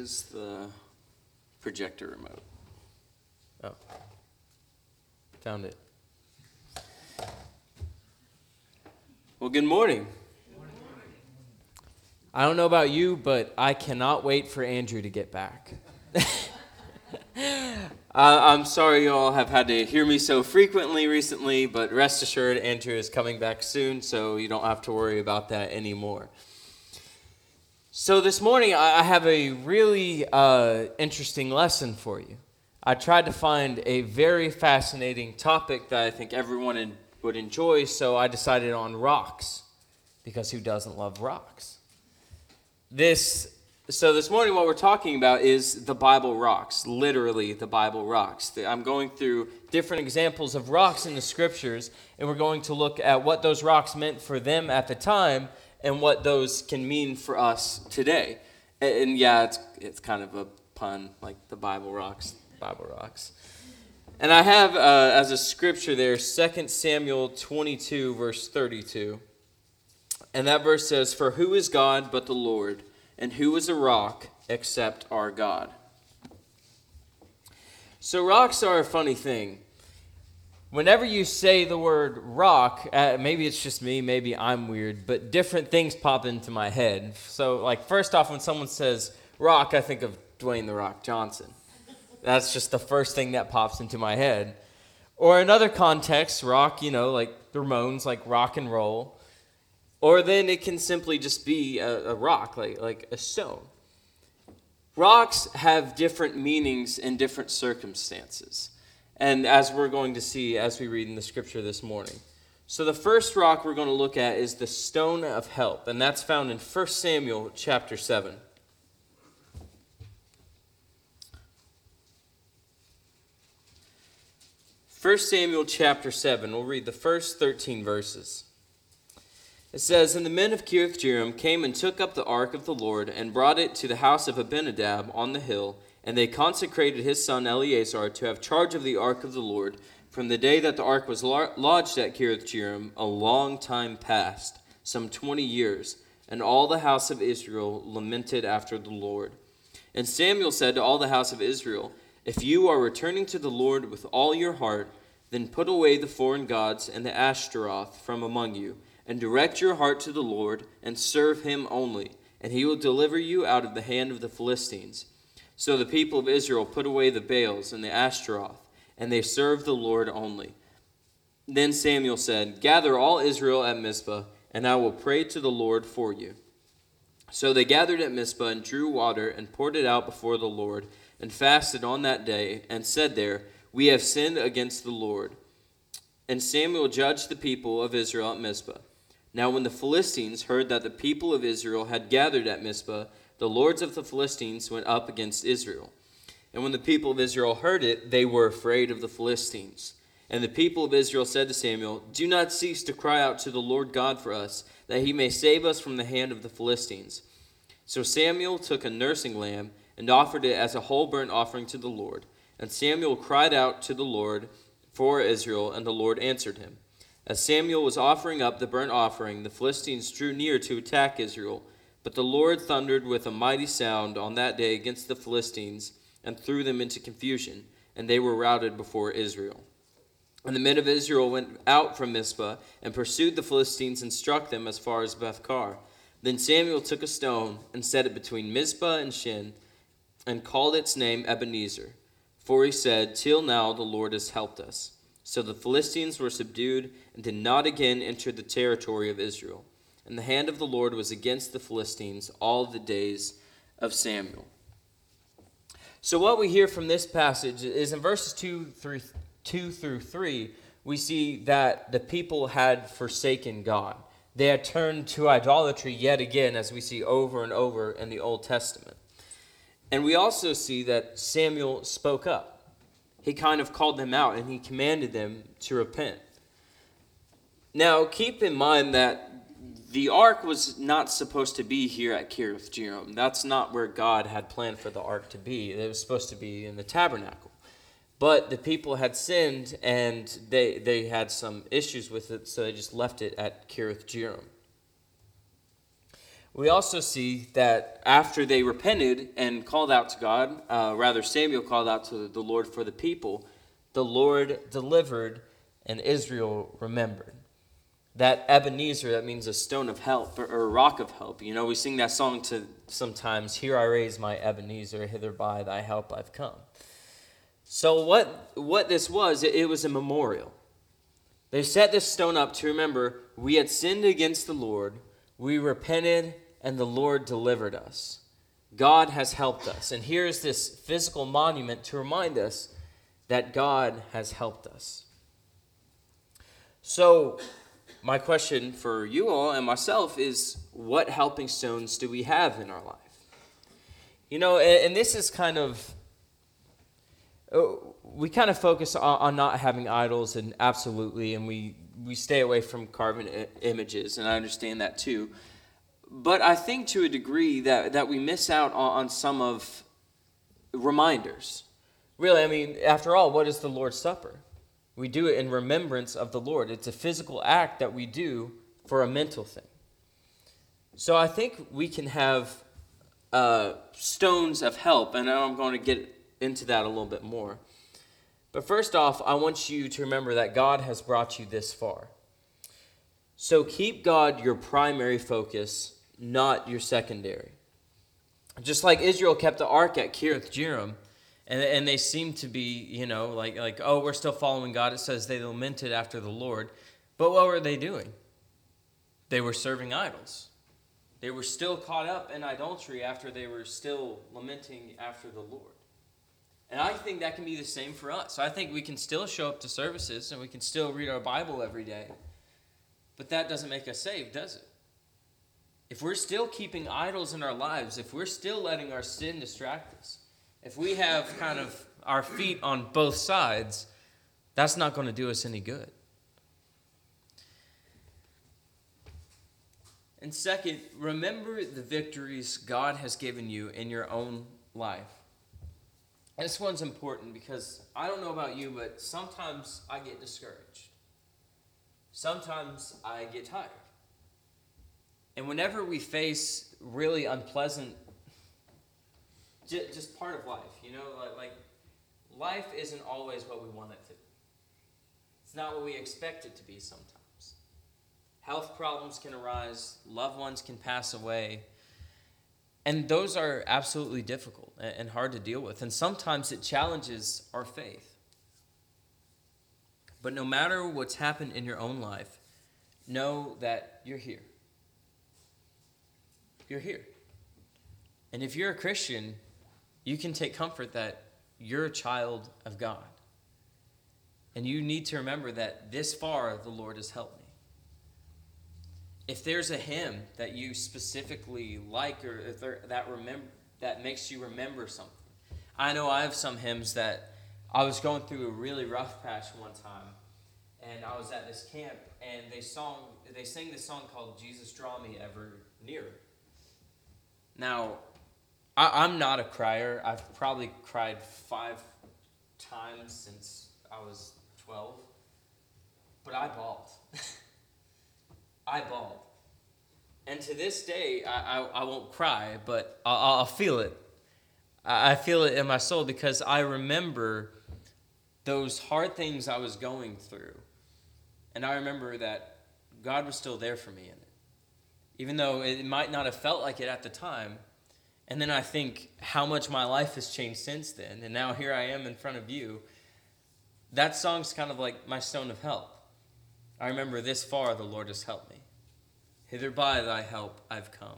is the projector remote? Oh. Found it. Well, good morning. I don't know about you, but I cannot wait for Andrew to get back. I'm sorry you all have had to hear me so frequently recently, but rest assured Andrew is coming back soon, so you don't have to worry about that anymore. So this morning I have a really interesting lesson for you. I tried to find a very fascinating topic that I think everyone would enjoy, so I decided on rocks, because who doesn't love rocks? So this morning what we're talking about is the Bible rocks, literally the Bible rocks. I'm going through different examples of rocks in the scriptures, and we're going to look at what those rocks meant for them at the time and what those can mean for us today. And yeah, it's kind of a pun, like the Bible rocks. And I have as a scripture there 2 Samuel 22, verse 32. And that verse says, "For who is God but the Lord? And who is a rock except our God?" So rocks are a funny thing. Whenever you say the word rock, maybe it's just me, maybe I'm weird, but different things pop into my head. So, like, first off, when someone says rock, I think of Dwayne "The Rock" Johnson. That's just the first thing that pops into my head. Or another context, rock, like the Ramones, like rock and roll. Or then it can simply just be a rock, like a stone. Rocks have different meanings in different circumstances. And as we're going to see as we read in the scripture this morning. So the first rock we're going to look at is the stone of help. And that's found in 1 Samuel chapter 7. First Samuel chapter 7, we'll read the first 13 verses. It says, "And the men of Kiriath-Jearim came and took up the ark of the Lord and brought it to the house of Abinadab on the hill, and they consecrated his son Eleazar to have charge of the ark of the Lord from the day that the ark was lodged at Kiriath-Jearim, a long time past, some 20 years, and all the house of Israel lamented after the Lord. And Samuel said to all the house of Israel, If you are returning to the Lord with all your heart, then put away the foreign gods and the Ashtaroth from among you, and direct your heart to the Lord, and serve him only, and he will deliver you out of the hand of the Philistines. So the people of Israel put away the Baals and the Ashtaroth, and they served the Lord only. Then Samuel said, Gather all Israel at Mizpah, and I will pray to the Lord for you. So they gathered at Mizpah and drew water and poured it out before the Lord, and fasted on that day, and said there, We have sinned against the Lord. And Samuel judged the people of Israel at Mizpah. Now when the Philistines heard that the people of Israel had gathered at Mizpah, the lords of the Philistines went up against Israel. And when the people of Israel heard it, they were afraid of the Philistines. And the people of Israel said to Samuel, Do not cease to cry out to the Lord God for us, that he may save us from the hand of the Philistines. So Samuel took a nursing lamb and offered it as a whole burnt offering to the Lord. And Samuel cried out to the Lord for Israel, and the Lord answered him. As Samuel was offering up the burnt offering, the Philistines drew near to attack Israel. But the Lord thundered with a mighty sound on that day against the Philistines, and threw them into confusion, and they were routed before Israel. And the men of Israel went out from Mizpah, and pursued the Philistines, and struck them as far as Bethkar. Then Samuel took a stone, and set it between Mizpah and Shin, and called its name Ebenezer. For he said, Till now the Lord has helped us. So the Philistines were subdued, and did not again enter the territory of Israel. And the hand of the Lord was against the Philistines all the days of Samuel. So what we hear from this passage is in verses 2 through 3, we see that the people had forsaken God. They had turned to idolatry yet again, as we see over and over in the Old Testament. And we also see that Samuel spoke up. He kind of called them out, and he commanded them to repent. Now, keep in mind that the ark was not supposed to be here at Kiriath-Jearim. That's not where God had planned for the ark to be. It was supposed to be in the tabernacle. But the people had sinned, and they had some issues with it, so they just left it at Kiriath-Jearim. we also see that after they repented and called out to God, Samuel called out to the Lord for the people, the Lord delivered and Israel remembered. That Ebenezer, that means a stone of help or a rock of help. You know, we sing that song to sometimes, "Here I raise my Ebenezer, hither by thy help I've come." So what this was, it was a memorial. They set this stone up to remember we had sinned against the Lord, we repented, and the Lord delivered us. God has helped us. And here's this physical monument to remind us that God has helped us. So, my question for you all and myself is, what helping stones do we have in our life? You know, and this is kind of, we kind of focus on not having idols, and absolutely, and we stay away from carving images, and I understand that too. But I think to a degree that we miss out on some of reminders. Really, I mean, after all, what is the Lord's Supper? We do it in remembrance of the Lord. It's a physical act that we do for a mental thing. So I think we can have stones of help, and I'm going to get into that a little bit more. But first off, I want you to remember that God has brought you this far. So keep God your primary focus, not your secondary. Just like Israel kept the ark at Kiriath Jearim, and they seemed to be, you know, like, oh, we're still following God. It says they lamented after the Lord. But what were they doing? They were serving idols. They were still caught up in idolatry after they were still lamenting after the Lord. And I think that can be the same for us. I think we can still show up to services and we can still read our Bible every day. But that doesn't make us saved, does it? If we're still keeping idols in our lives, if we're still letting our sin distract us, if we have kind of our feet on both sides, that's not going to do us any good. And second, remember the victories God has given you in your own life. This one's important because I don't know about you, but sometimes I get discouraged. Sometimes I get tired. And whenever we face really unpleasant, just part of life, you know, like life isn't always what we want it to be. It's not what we expect it to be sometimes. Health problems can arise, loved ones can pass away, and those are absolutely difficult and hard to deal with. And sometimes it challenges our faith. But no matter what's happened in your own life, know that you're here. You're here. And if you're a Christian, you can take comfort that you're a child of God. And you need to remember that this far the Lord has helped me. If there's a hymn that you specifically like, or if that makes you remember something. I know I have some hymns that I was going through a really rough patch one time, and I was at this camp, and they sang this song called "Jesus Draw Me Ever Nearer." Now, I'm not a crier. I've probably cried 5 times since I was 12, but I bawled. I bawled. And to this day, I won't cry, but I'll feel it. I feel it in my soul because I remember those hard things I was going through. And I remember that God was still there for me in it. Even though it might not have felt like it at the time. And then I think how much my life has changed since then. And now here I am in front of you. That song's kind of like my stone of help. I remember this far the Lord has helped me. Hither by thy help I've come.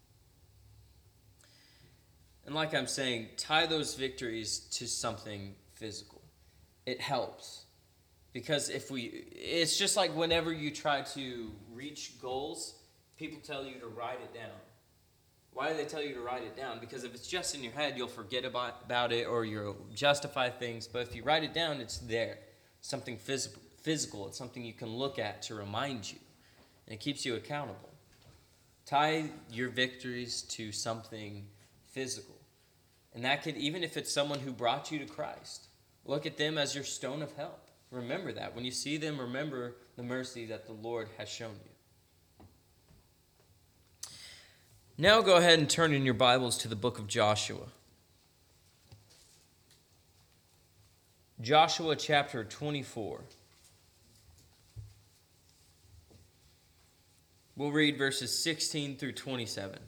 And like I'm saying, tie those victories to something physical. It helps. Because it's just like whenever you try to reach goals, people tell you to write it down. Why do they tell you to write it down? Because if it's just in your head, you'll forget about it or you'll justify things. But if you write it down, it's there. Something physical. It's something you can look at to remind you. And it keeps you accountable. Tie your victories to something physical. And that could, even if it's someone who brought you to Christ, look at them as your stone of help. Remember that. When you see them, remember the mercy that the Lord has shown you. Now go ahead and turn in your Bibles to the book of Joshua. Joshua chapter 24. We'll read verses 16 through 27.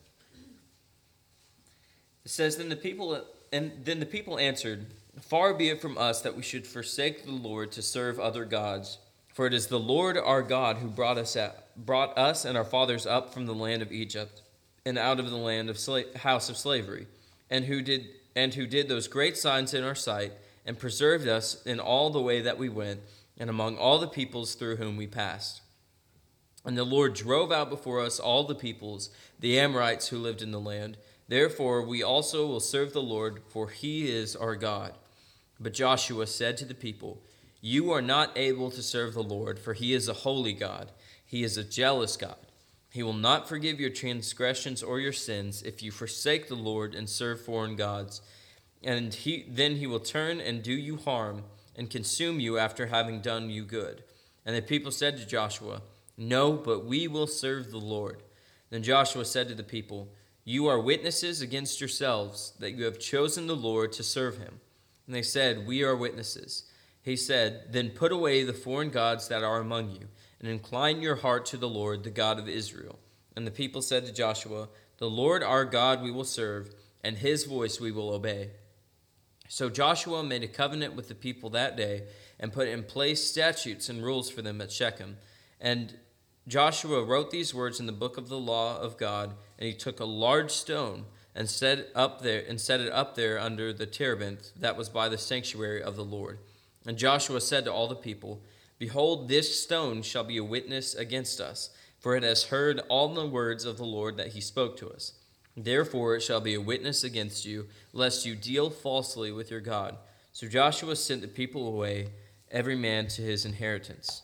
It says, Then the people answered, Far be it from us that we should forsake the Lord to serve other gods. For it is the Lord our God who brought us and our fathers up from the land of Egypt and out of the land of house of slavery, and who did those great signs in our sight, and preserved us in all the way that we went, and among all the peoples through whom we passed. And the Lord drove out before us all the peoples, the Amorites who lived in the land. Therefore we also will serve the Lord, for he is our God. But Joshua said to the people, You are not able to serve the Lord, for he is a holy God. He is a jealous God. He will not forgive your transgressions or your sins if you forsake the Lord and serve foreign gods. And then he will turn and do you harm and consume you after having done you good. And the people said to Joshua, No, but we will serve the Lord. Then Joshua said to the people, You are witnesses against yourselves that you have chosen the Lord to serve him. And they said, We are witnesses. He said, Then put away the foreign gods that are among you, and incline your heart to the Lord, the God of Israel. And the people said to Joshua, The Lord our God we will serve, and his voice we will obey. So Joshua made a covenant with the people that day, and put in place statutes and rules for them at Shechem. And Joshua wrote these words in the book of the law of God, and he took a large stone and set it up there under the terebinth that was by the sanctuary of the Lord. And Joshua said to all the people, Behold, this stone shall be a witness against us, for it has heard all the words of the Lord that he spoke to us. Therefore it shall be a witness against you, lest you deal falsely with your God. So Joshua sent the people away, every man to his inheritance.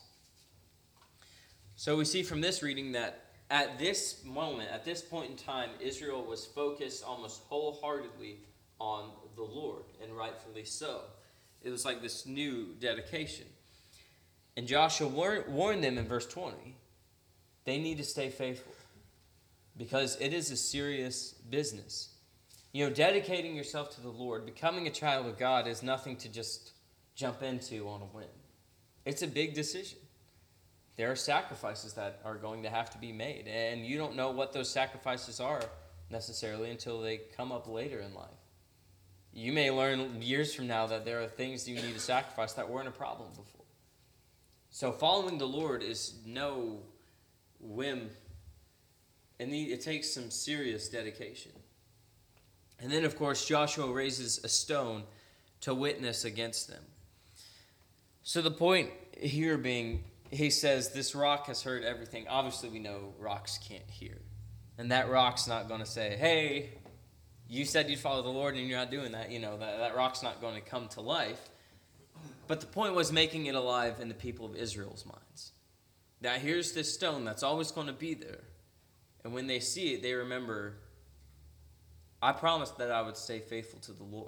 So we see from this reading that at this moment, at this point in time, Israel was focused almost wholeheartedly on the Lord, and rightfully so. It was like this new dedication. And Joshua warned them in verse 20. They need to stay faithful because it is a serious business. Dedicating yourself to the Lord, becoming a child of God is nothing to just jump into on a whim. It's a big decision. There are sacrifices that are going to have to be made, and you don't know what those sacrifices are necessarily until they come up later in life. You may learn years from now that there are things you need to sacrifice that weren't a problem before. So following the Lord is no whim, and it takes some serious dedication. And then, of course, Joshua raises a stone to witness against them. So the point here being, he says, this rock has heard everything. Obviously, we know rocks can't hear. And that rock's not going to say, hey, you said you'd follow the Lord and you're not doing that. That rock's not going to come to life. But the point was making it alive in the people of Israel's minds. Now, here's this stone that's always going to be there. And when they see it, they remember, I promised that I would stay faithful to the Lord.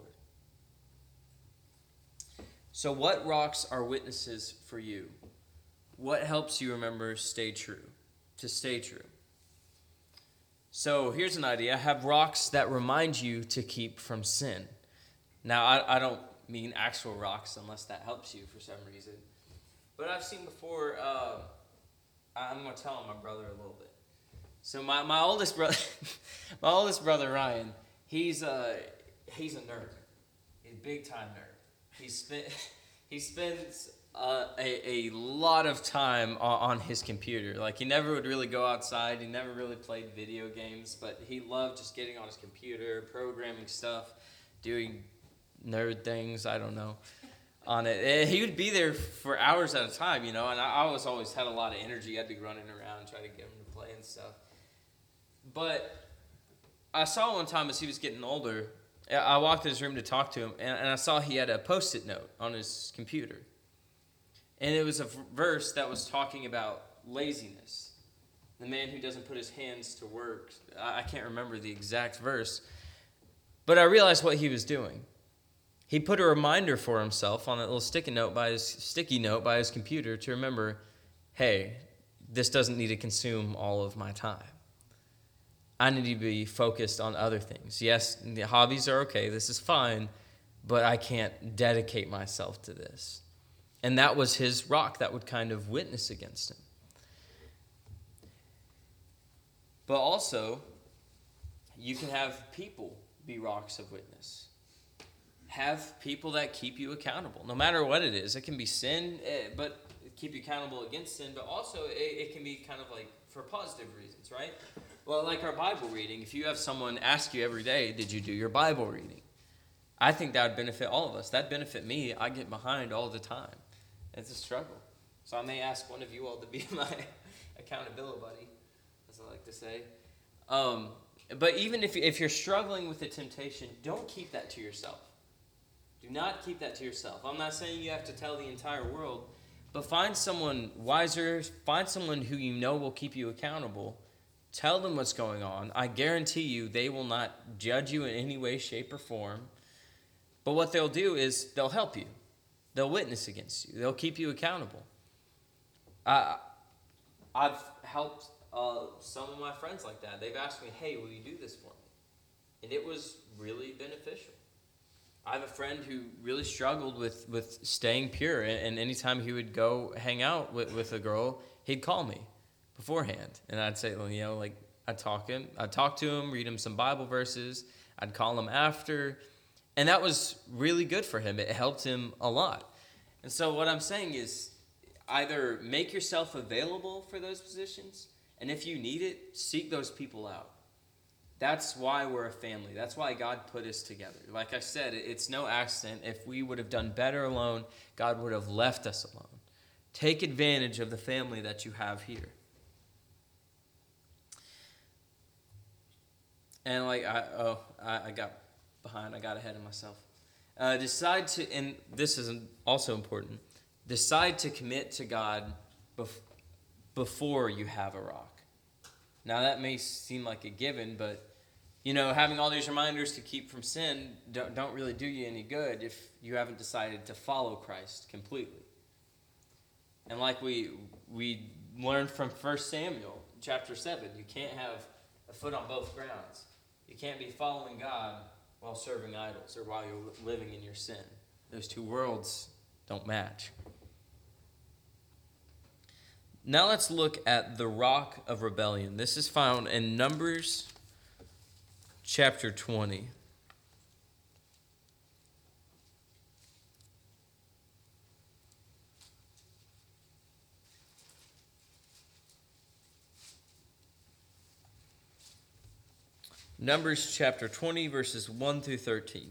So what rocks are witnesses for you? What helps you remember to stay true? So here's an idea. Have rocks that remind you to keep from sin. Now, I don't mean actual rocks unless that helps you for some reason. But I've seen before, I'm going to tell my brother a little bit. So my oldest brother Ryan, he's a nerd. He's a big time nerd. He spends a lot of time on his computer. Like, he never would really go outside. He never really played video games, but he loved just getting on his computer, programming stuff, doing nerd things, I don't know, on it. And he would be there for hours at a time, and I always had a lot of energy. I'd be running around trying to get him to play and stuff. But I saw one time as he was getting older, I walked in his room to talk to him, and I saw he had a Post-it note on his computer. And it was a verse that was talking about laziness. The man who doesn't put his hands to work. I can't remember the exact verse. But I realized what he was doing. He put a reminder for himself on a little sticky note by his computer to remember, hey, this doesn't need to consume all of my time. I need to be focused on other things. Yes, the hobbies are okay. This is fine, but I can't dedicate myself to this. And that was his rock that would kind of witness against him. But also, you can have people be rocks of witness. Have people that keep you accountable, no matter what it is. It can be sin, but keep you accountable against sin, but also it can be kind of like for positive reasons, right? Well, like our Bible reading, if you have someone ask you every day, did you do your Bible reading? I think that would benefit all of us. That'd benefit me. I get behind all the time. It's a struggle. So I may ask one of you all to be my accountability buddy, as I like to say. But even if you're struggling with the temptation, don't keep that to yourself. Do not keep that to yourself. I'm not saying you have to tell the entire world, but find someone wiser, find someone who you know will keep you accountable. Tell them what's going on. I guarantee you they will not judge you in any way, shape, or form. But what they'll do is they'll help you. They'll witness against you. They'll keep you accountable. I've helped some of my friends like that. They've asked me, hey, will you do this for me? And it was really beneficial. I have a friend who really struggled with staying pure, and anytime he would go hang out with a girl, he'd call me beforehand, and I'd say, well, I'd talk to him, read him some Bible verses, I'd call him after, and that was really good for him. It helped him a lot. And so what I'm saying is either make yourself available for those positions, and if you need it, seek those people out. That's why we're a family. That's why God put us together. Like I said, it's no accident. If we would have done better alone, God would have left us alone. Take advantage of the family that you have here. And I got behind. I got ahead of myself. Decide to, and this is also important, decide to commit to God before you have a rock. Now, that may seem like a given, but, having all these reminders to keep from sin don't really do you any good if you haven't decided to follow Christ completely. And like we learned from 1 Samuel chapter 7, you can't have a foot on both grounds. You can't be following God while serving idols or while you're living in your sin. Those two worlds don't match. Now let's look at the rock of rebellion. This is found in Numbers chapter 20. Numbers chapter 20, verses 1 through 13.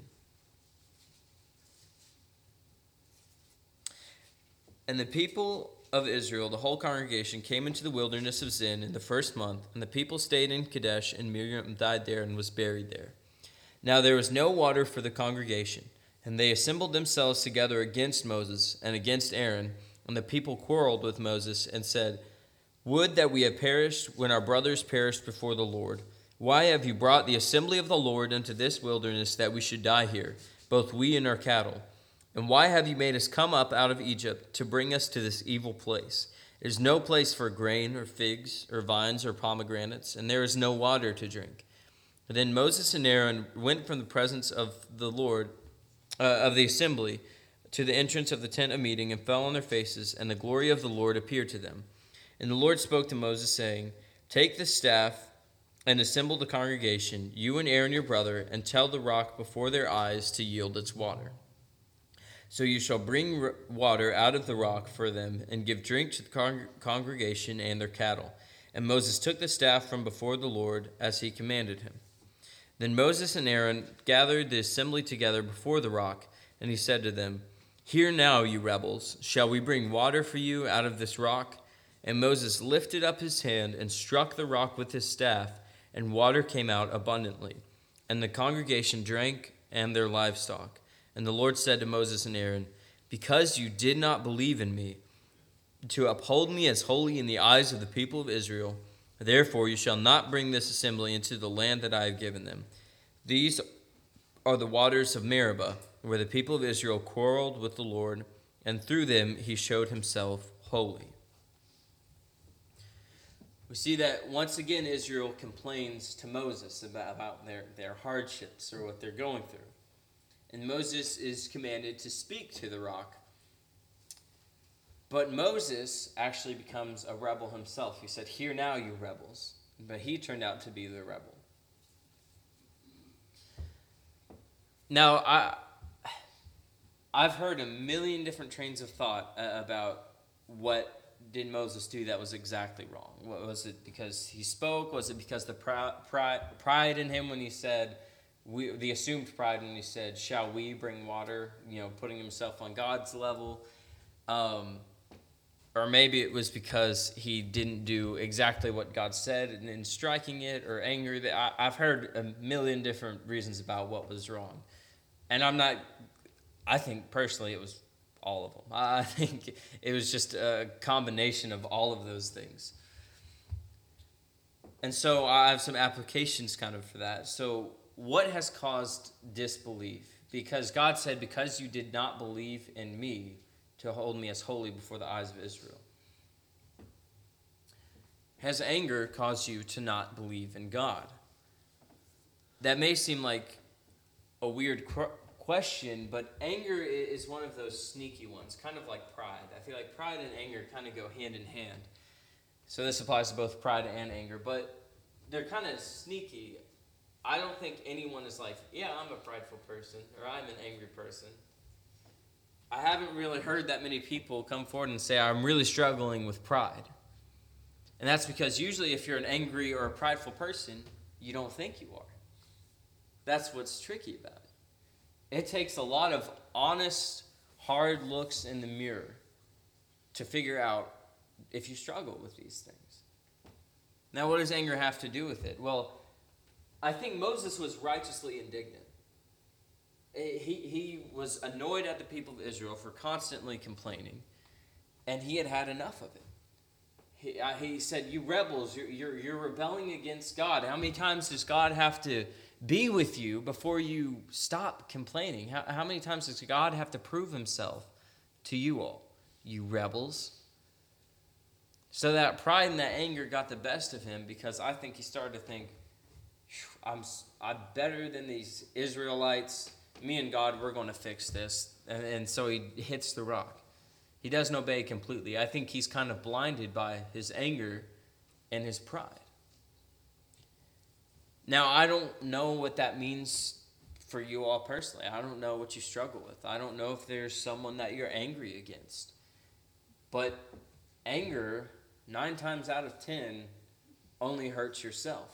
And the people of Israel, the whole congregation, came into the wilderness of Zin in the first month, and the people stayed in Kadesh, and Miriam died there and was buried there. Now there was no water for the congregation, and they assembled themselves together against Moses and against Aaron, and the people quarreled with Moses and said, Would that we had perished when our brothers perished before the Lord. Why have you brought the assembly of the Lord into this wilderness that we should die here, both we and our cattle? And why have you made us come up out of Egypt to bring us to this evil place? There is no place for grain or figs or vines or pomegranates, and there is no water to drink. And then Moses and Aaron went from the presence of the Lord, of the assembly, to the entrance of the tent of meeting, and fell on their faces, and the glory of the Lord appeared to them. And the Lord spoke to Moses, saying, Take the staff and assemble the congregation, you and Aaron your brother, and tell the rock before their eyes to yield its water. So you shall bring water out of the rock for them, and give drink to the congregation and their cattle. And Moses took the staff from before the Lord, as he commanded him. Then Moses and Aaron gathered the assembly together before the rock, and he said to them, Hear now, you rebels, shall we bring water for you out of this rock? And Moses lifted up his hand and struck the rock with his staff, and water came out abundantly. And the congregation drank, and their livestock. And the Lord said to Moses and Aaron, Because you did not believe in me, to uphold me as holy in the eyes of the people of Israel, therefore you shall not bring this assembly into the land that I have given them. These are the waters of Meribah, where the people of Israel quarreled with the Lord, and through them he showed himself holy. We see that once again Israel complains to Moses about their hardships or what they're going through. And Moses is commanded to speak to the rock. But Moses actually becomes a rebel himself. He said, "Hear now, you rebels." But he turned out to be the rebel. Now, I've heard a million different trains of thought about what did Moses do that was exactly wrong. Was it because he spoke? Was it because the pride in him when he said, the assumed pride when he said, "Shall we bring water?" Putting himself on God's level. Or maybe it was because he didn't do exactly what God said and in striking it, or anger. I've heard a million different reasons about what was wrong. And I think personally it was all of them. I think it was just a combination of all of those things. And so I have some applications kind of for that. So what has caused disbelief? Because God said, "Because you did not believe in me, to hold me as holy before the eyes of Israel." Has anger caused you to not believe in God? That may seem like a weird question, but anger is one of those sneaky ones, kind of like pride. I feel like pride and anger kind of go hand in hand. So this applies to both pride and anger, but they're kind of sneaky. I don't think anyone is like, "Yeah, I'm a prideful person," or "I'm an angry person." I haven't really heard that many people come forward and say, "I'm really struggling with pride." And that's because usually if you're an angry or a prideful person, you don't think you are. That's what's tricky about it. It takes a lot of honest, hard looks in the mirror to figure out if you struggle with these things. Now, what does anger have to do with it? Well, I think Moses was righteously indignant. He was annoyed at the people of Israel for constantly complaining, and he had had enough of it. He said, "You rebels, you're rebelling against God. How many times does God have to be with you before you stop complaining? How many times does God have to prove himself to you all, you rebels?" So that pride and that anger got the best of him, because I think he started to think, I'm better than these Israelites. Me and God, we're going to fix this. And so he hits the rock. He doesn't obey completely. I think he's kind of blinded by his anger and his pride. Now, I don't know what that means for you all personally. I don't know what you struggle with. I don't know if there's someone that you're angry against. But anger, 9 times out of 10, only hurts yourself.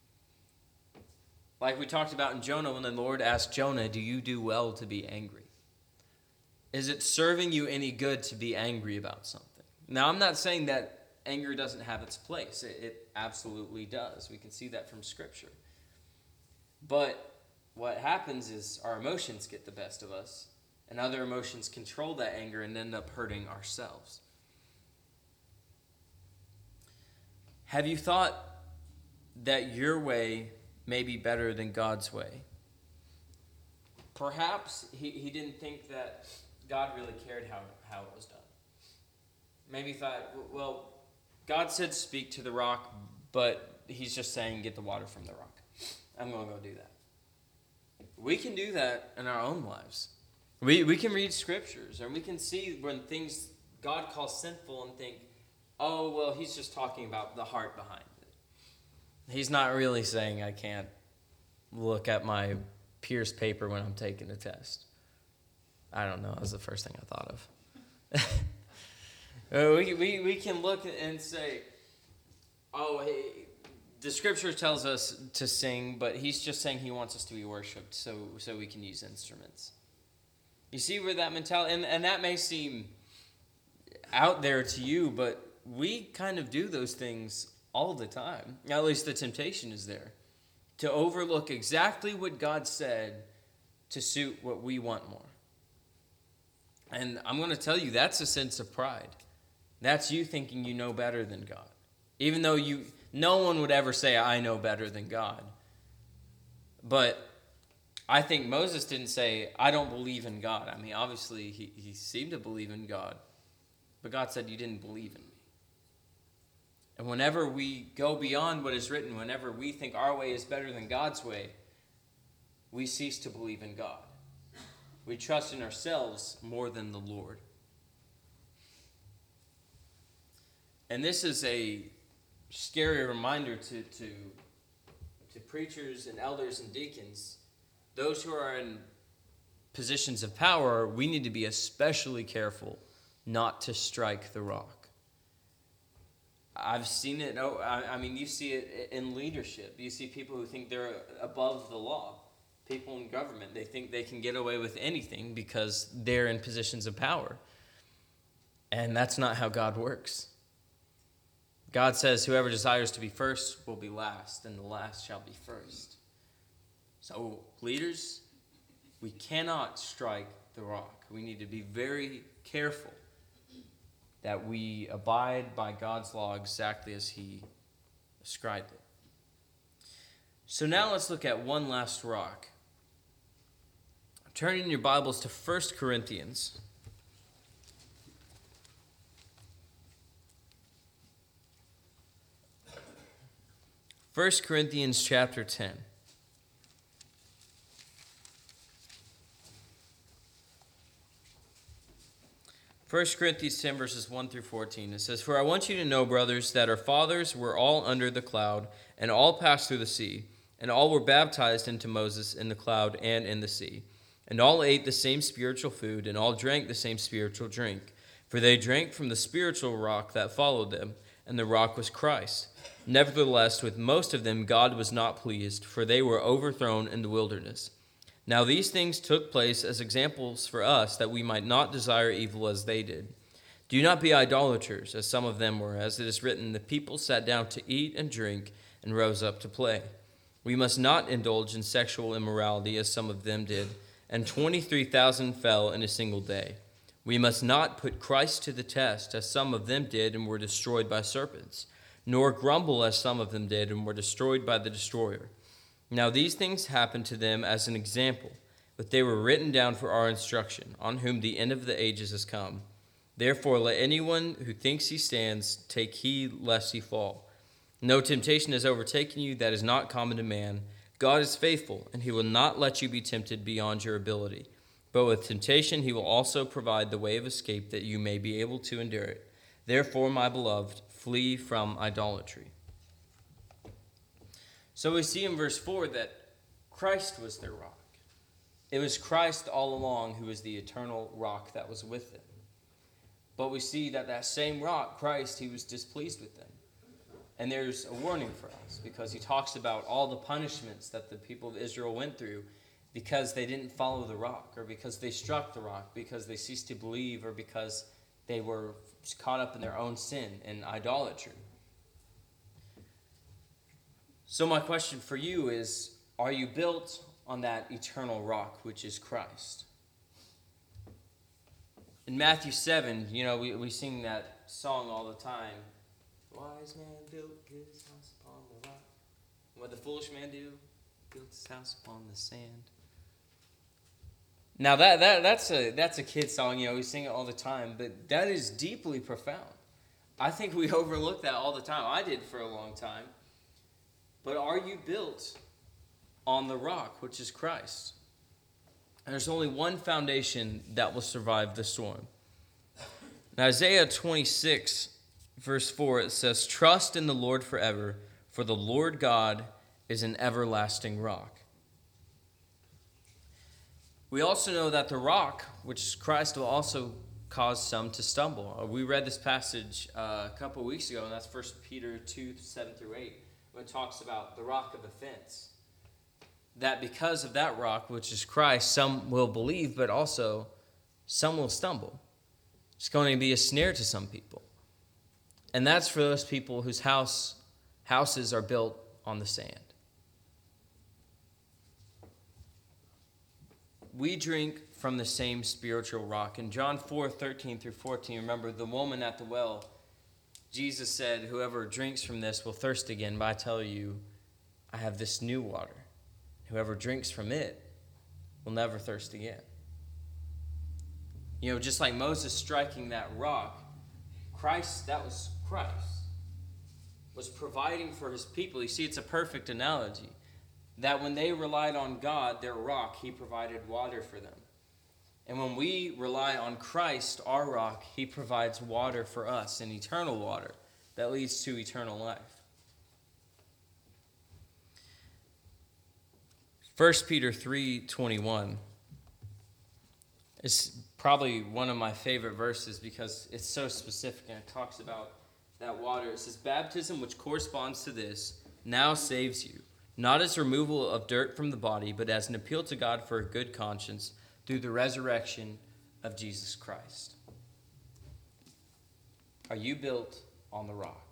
Like we talked about in Jonah, when the Lord asked Jonah, "Do you do well to be angry?" Is it serving you any good to be angry about something? Now, I'm not saying that anger doesn't have its place. It absolutely does. We can see that from Scripture. But what happens is our emotions get the best of us, and other emotions control that anger and end up hurting ourselves. Have you thought that your way may be better than God's way? Perhaps he didn't think that God really cared how it was done. Maybe he thought, well, God said speak to the rock, but he's just saying get the water from the rock. I'm going to go do that. We can do that in our own lives. We can read scriptures, and we can see when things God calls sinful and think, oh, well, he's just talking about the heart behind it. He's not really saying I can't look at my Pierce paper when I'm taking a test. I don't know. That was the first thing I thought of. We can look and say, oh, hey, the scripture tells us to sing, but he's just saying he wants us to be worshipped so we can use instruments. You see where that mentality, and that may seem out there to you, but we kind of do those things all the time. At least the temptation is there. To overlook exactly what God said to suit what we want more. And I'm going to tell you, that's a sense of pride. That's you thinking you know better than God. Even though no one would ever say, I know better than God. But I think Moses didn't say, I don't believe in God. I mean, obviously, he seemed to believe in God. But God said, you didn't believe in me. And whenever we go beyond what is written, whenever we think our way is better than God's way, we cease to believe in God. We trust in ourselves more than the Lord. And this is a scary reminder to preachers and elders and deacons. Those who are in positions of power, we need to be especially careful not to strike the rock. I've seen it. I mean, you see it in leadership. You see people who think they're above the law. People in government, they think they can get away with anything because they're in positions of power. And that's not how God works. God says, whoever desires to be first will be last, and the last shall be first. So, leaders, we cannot strike the rock. We need to be very careful that we abide by God's law exactly as he ascribed it. So now let's look at one last rock. Turn in your Bibles to 1 Corinthians. 1 Corinthians chapter 10. 1 Corinthians 10, verses 1 through 14. It says, "For I want you to know, brothers, that our fathers were all under the cloud, and all passed through the sea, and all were baptized into Moses in the cloud and in the sea. And all ate the same spiritual food, and all drank the same spiritual drink. For they drank from the spiritual rock that followed them, and the rock was Christ. Nevertheless, with most of them God was not pleased, for they were overthrown in the wilderness. Now these things took place as examples for us, that we might not desire evil as they did. Do not be idolaters, as some of them were, as it is written, the people sat down to eat and drink, and rose up to play. We must not indulge in sexual immorality, as some of them did, and 23,000 fell in a single day. We must not put Christ to the test, as some of them did, and were destroyed by serpents, nor grumble, as some of them did, and were destroyed by the destroyer. Now these things happened to them as an example, but they were written down for our instruction, on whom the end of the ages has come. Therefore let anyone who thinks he stands take heed lest he fall. No temptation has overtaken you that is not common to man. God is faithful, and he will not let you be tempted beyond your ability. But with temptation he will also provide the way of escape, that you may be able to endure it. Therefore, my beloved, flee from idolatry." So we see in verse 4 that Christ was their rock. It was Christ all along who was the eternal rock that was with them. But we see that that same rock, Christ, he was displeased with them. And there's a warning for us, because he talks about all the punishments that the people of Israel went through because they didn't follow the rock, or because they struck the rock, because they ceased to believe, or because they were caught up in their own sin and idolatry. So my question for you is, are you built on that eternal rock, which is Christ? In Matthew 7, we sing that song all the time. Wise man built his house upon the rock. What the foolish man do? Built his house upon the sand. Now that's a kid song, we sing it all the time, but that is deeply profound. I think we overlook that all the time. I did for a long time. But are you built on the rock, which is Christ? And there's only one foundation that will survive the storm. In Isaiah 26, verse 4, it says, "Trust in the Lord forever, for the Lord God is an everlasting rock." We also know that the rock, which is Christ, will also cause some to stumble. We read this passage a couple of weeks ago, and that's 1 Peter 2, 7 through 8. When it talks about the rock of offense, that because of that rock, which is Christ, some will believe, but also some will stumble. It's going to be a snare to some people. And that's for those people whose houses are built on the sand. We drink from the same spiritual rock. In John 4, 13 through 14, remember the woman at the well, Jesus said, "Whoever drinks from this will thirst again, but I tell you, I have this new water. Whoever drinks from it will never thirst again." Just like Moses striking that rock, Christ, that was Christ. was providing for his people. You see, it's a perfect analogy. That when they relied on God, their rock, he provided water for them. And when we rely on Christ, our rock, he provides water for us, an eternal water that leads to eternal life. 1 Peter 3:21 is probably one of my favorite verses because it's so specific and it talks about that water. It says, baptism, which corresponds to this, now saves you, not as removal of dirt from the body, but as an appeal to God for a good conscience through the resurrection of Jesus Christ. Are you built on the rock?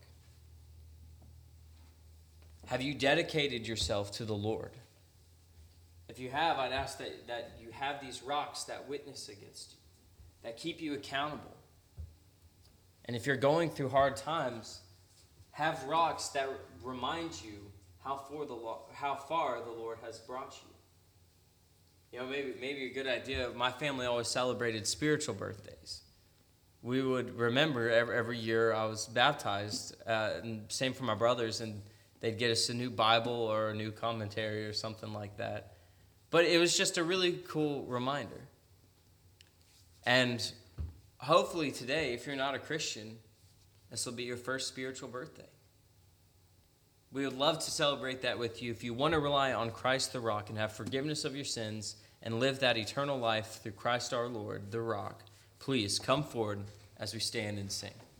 Have you dedicated yourself to the Lord? If you have, I'd ask that you have these rocks that witness against you, that keep you accountable. And if you're going through hard times, have rocks that remind you how far the Lord has brought you. You know, maybe a good idea. My family always celebrated spiritual birthdays. We would remember every year I was baptized, and same for my brothers, and they'd get us a new Bible or a new commentary or something like that. But it was just a really cool reminder. And hopefully today, if you're not a Christian, this will be your first spiritual birthday. We would love to celebrate that with you. If you want to rely on Christ the rock and have forgiveness of your sins and live that eternal life through Christ our Lord, the rock, please come forward as we stand and sing.